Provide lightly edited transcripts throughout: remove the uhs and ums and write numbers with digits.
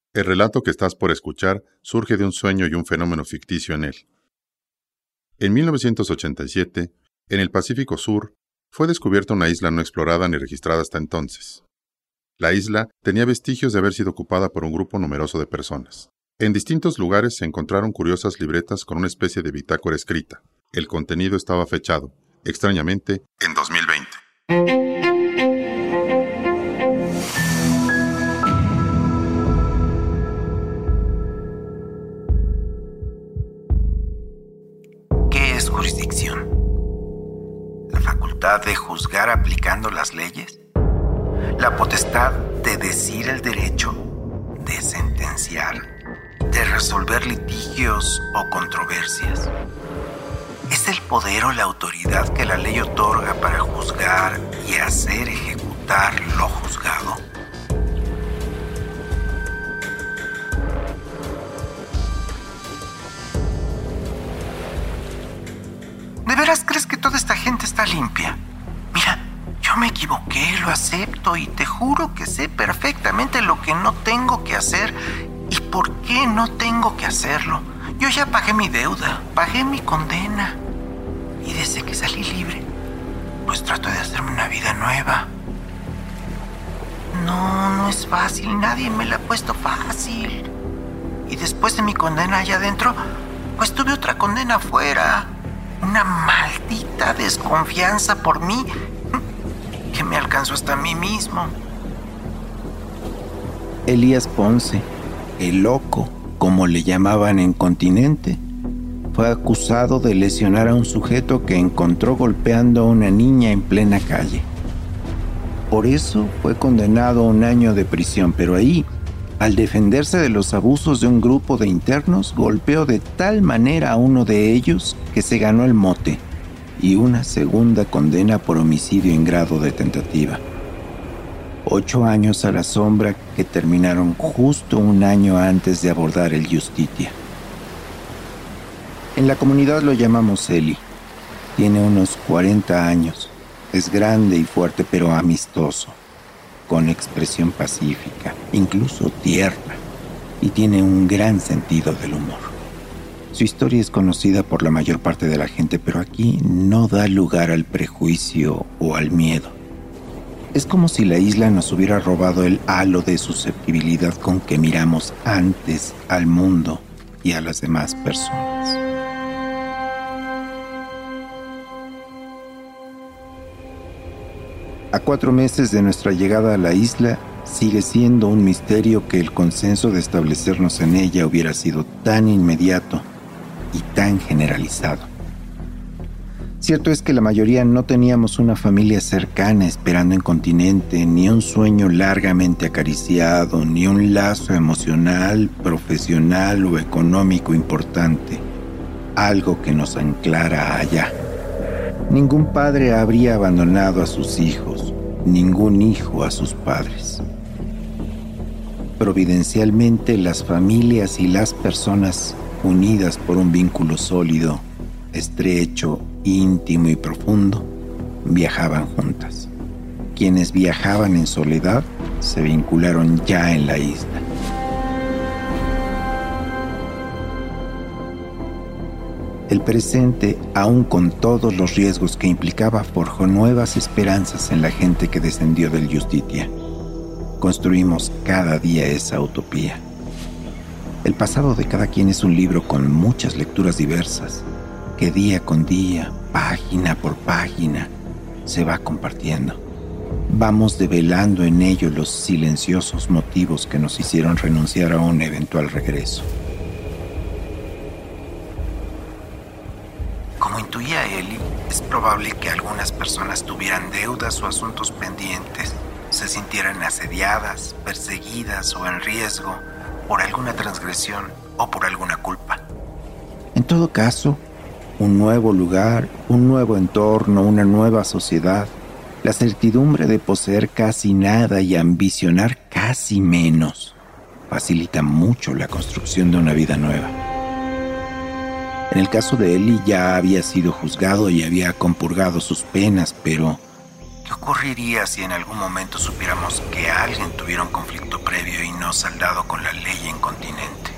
El relato que estás por escuchar surge de un sueño y un fenómeno ficticio en él. En 1987, en el Pacífico Sur, fue descubierta una isla no explorada ni registrada hasta entonces. La isla tenía vestigios de haber sido ocupada por un grupo numeroso de personas. En distintos lugares se encontraron curiosas libretas con una especie de bitácora escrita. El contenido estaba fechado, extrañamente, en 2020. ¿Qué es jurisdicción? ¿La facultad de juzgar aplicando las leyes? ¿La potestad de decir el derecho? ¿De sentenciar? ¿De resolver litigios o controversias? ¿Es el poder o la autoridad que la ley otorga para juzgar y hacer ejecutar lo juzgado? ¿De veras crees que toda esta gente está limpia? Mira, yo me equivoqué, lo acepto y te juro que sé perfectamente lo que no tengo que hacer y por qué no tengo que hacerlo. Yo ya pagué mi deuda, pagué mi condena y desde que salí libre, pues trato de hacerme una vida nueva. No es fácil, nadie me la ha puesto fácil. Y después de mi condena allá adentro, pues tuve otra condena afuera. Una maldita desconfianza por mí que me alcanzó hasta a mí mismo. Elías Ponce, el loco, como le llamaban en Continente, fue acusado de lesionar a un sujeto que encontró golpeando a una niña en plena calle. Por eso fue condenado a 1 año de prisión, pero ahí, al defenderse de los abusos de un grupo de internos, golpeó de tal manera a uno de ellos que se ganó el mote y una segunda condena por homicidio en grado de tentativa. 8 años a la sombra que terminaron justo 1 año antes de abordar el Justitia. En la comunidad lo llamamos Eli. Tiene unos 40 años. Es grande y fuerte, pero amistoso, con expresión pacífica, incluso tierna, y tiene un gran sentido del humor. Su historia es conocida por la mayor parte de la gente, pero aquí no da lugar al prejuicio o al miedo. Es como si la isla nos hubiera robado el halo de susceptibilidad con que miramos antes al mundo y a las demás personas. A 4 meses de nuestra llegada a la isla, sigue siendo un misterio que el consenso de establecernos en ella hubiera sido tan inmediato y tan generalizado. Cierto es que la mayoría no teníamos una familia cercana esperando en Continente, ni un sueño largamente acariciado, ni un lazo emocional, profesional o económico importante, algo que nos anclara allá. Ningún padre habría abandonado a sus hijos, ningún hijo a sus padres. Providencialmente, las familias y las personas unidas por un vínculo sólido, estrecho, íntimo y profundo, viajaban juntas. Quienes viajaban en soledad se vincularon ya en la isla. El presente, aun con todos los riesgos que implicaba, forjó nuevas esperanzas en la gente que descendió del Justitia. Construimos cada día esa utopía. El pasado de cada quien es un libro con muchas lecturas diversas, que día con día, página por página, se va compartiendo. Vamos develando en ello los silenciosos motivos que nos hicieron renunciar a un eventual regreso. Como intuía Eli, es probable que algunas personas tuvieran deudas o asuntos pendientes, se sintieran asediadas, perseguidas o en riesgo por alguna transgresión o por alguna culpa. En todo caso, un nuevo lugar, un nuevo entorno, una nueva sociedad, la certidumbre de poseer casi nada y ambicionar casi menos, facilita mucho la construcción de una vida nueva. En el caso de Eli ya había sido juzgado y había compurgado sus penas, pero ¿Qué ocurriría si en algún momento supiéramos que alguien tuviera un conflicto previo y no saldado con la ley en continente?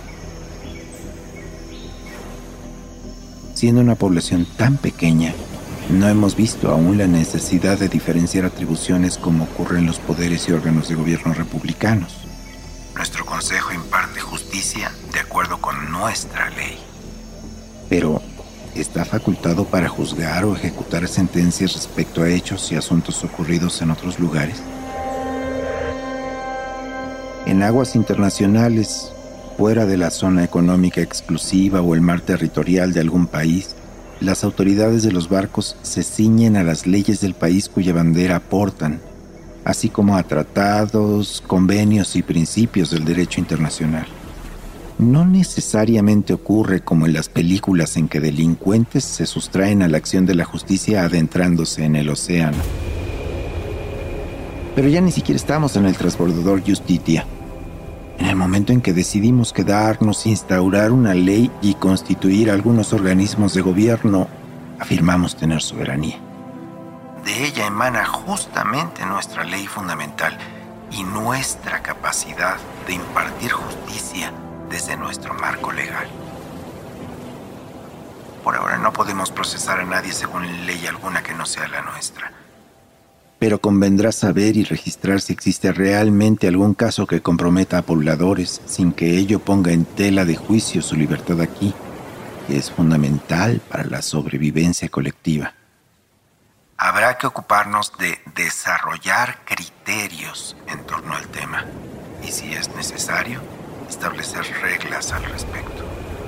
Siendo una población tan pequeña, no hemos visto aún la necesidad de diferenciar atribuciones como ocurre en los poderes y órganos de gobierno republicanos. Nuestro Consejo imparte justicia de acuerdo con nuestra ley. Pero, ¿está facultado para juzgar o ejecutar sentencias respecto a hechos y asuntos ocurridos en otros lugares? En aguas internacionales, fuera de la zona económica exclusiva o el mar territorial de algún país, las autoridades de los barcos se ciñen a las leyes del país cuya bandera portan, así como a tratados, convenios y principios del derecho internacional. No necesariamente ocurre como en las películas en que delincuentes se sustraen a la acción de la justicia adentrándose en el océano. Pero ya ni siquiera estamos en el transbordador Justitia. En el momento en que decidimos quedarnos, instaurar una ley y constituir algunos organismos de gobierno, afirmamos tener soberanía. De ella emana justamente nuestra ley fundamental y nuestra capacidad de impartir justicia desde nuestro marco legal. Por ahora no podemos procesar a nadie según ley alguna que no sea la nuestra. Pero convendrá saber y registrar si existe realmente algún caso que comprometa a pobladores sin que ello ponga en tela de juicio su libertad aquí, que es fundamental para la sobrevivencia colectiva. Habrá que ocuparnos de desarrollar criterios en torno al tema y, si es necesario, establecer reglas al respecto.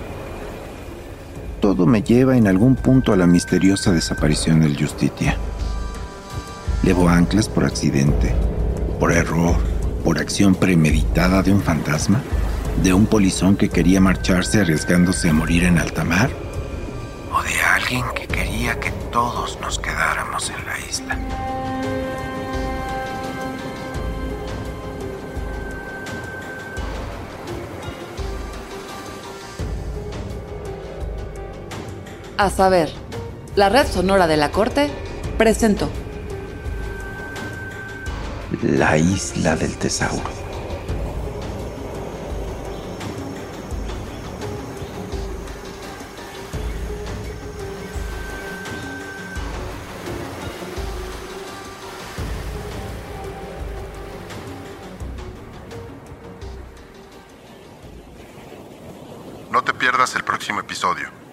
Todo me lleva en algún punto a la misteriosa desaparición del Justitia. Levó anclas por accidente, por error, por acción premeditada de un fantasma, de un polizón que quería marcharse arriesgándose a morir en alta mar, o de alguien que quería que todos nos quedáramos en la isla. A saber, la Red Sonora de la Corte presentó La Isla del Tesauro. No te pierdas el próximo episodio.